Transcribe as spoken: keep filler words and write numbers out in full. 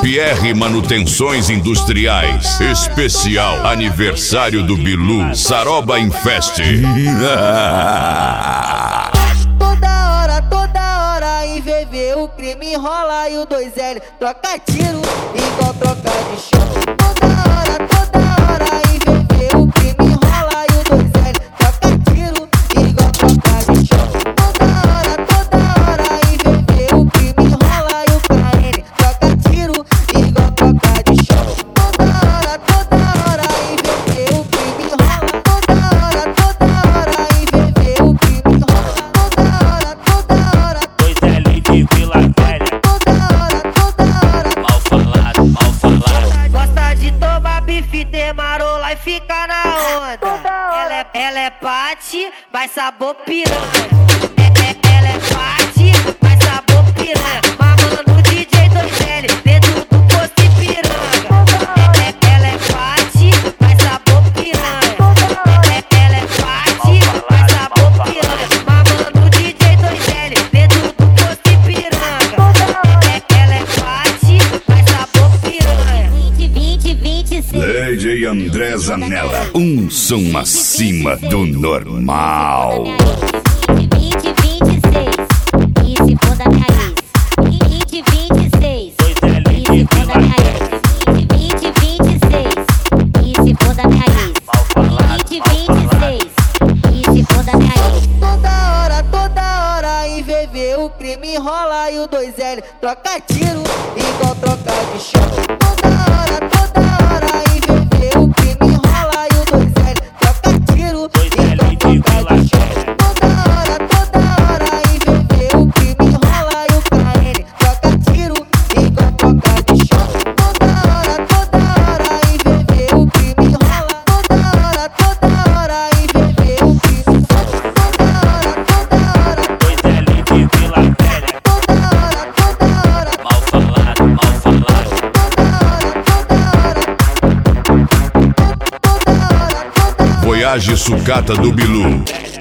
F R Manutenções Industriais. Especial aniversário do Bilu. Saroba Infest. Toda hora, toda hora em V V o crime rola e o dois L troca tiro igual troca de chão. Toda hora, toda hora em V V o crime rola e o dois L troca tiro igual troca de chão. Toda hora, toda hora em V V o crime rola e o K N troca tiro igual troca de chão. Toda hora, toda hora em V V o crime rola. Toda hora, toda hora em V V o crime rola. Toda hora, toda hora. dois L de Vila Velha. Toda hora, toda hora. Mal falado, mal falado. Gosta de tomar bife, demarola e fica na onda. Ela é, ela é pate, vai sabor piranha. É, é, ela é pate, vai sabor piranha. Mamando D J dois L dentro do posto e piranga. É, é, ela é pate, vai sabor piranha. É, é, ela é pate, vai sabor piranha. Mamando D J dois L dentro do posto e piranga. É, é, ela é pate, vai sabor piranha. vinte, vinte, vinte e seis. D J André Zanella. Um som acima do normal. vinte, vinte e seis. E se for da minha ex. vinte, vinte e seis. dois L E de se for Vila da minha Velha. ex. vinte, vinte e seis. E se for da minha ex. Mal falado, vinte, mal vinte e falado. seis. E se for da minha ex. Toda hora, toda hora em V V o crime rola e o dois L troca tiro igual troca de chão. Toda hora, toda hora em V V o crime rola e o dois L troca tiro dois L igual de troca Vila de chão. Velha. Toda hora, toda hora em V V o crime rola e o K N troca tiro igual troca de chão. Toda hora, toda hora em V V o crime rola. Toda hora, toda hora em V V o crime rola. Toda hora, toda hora. dois L de Vila Velha. Toda hora, toda hora. Mal falado, mal falado. Toda hora, toda hora. Toda hora, toda hora. Voyage Sucata do Bilu.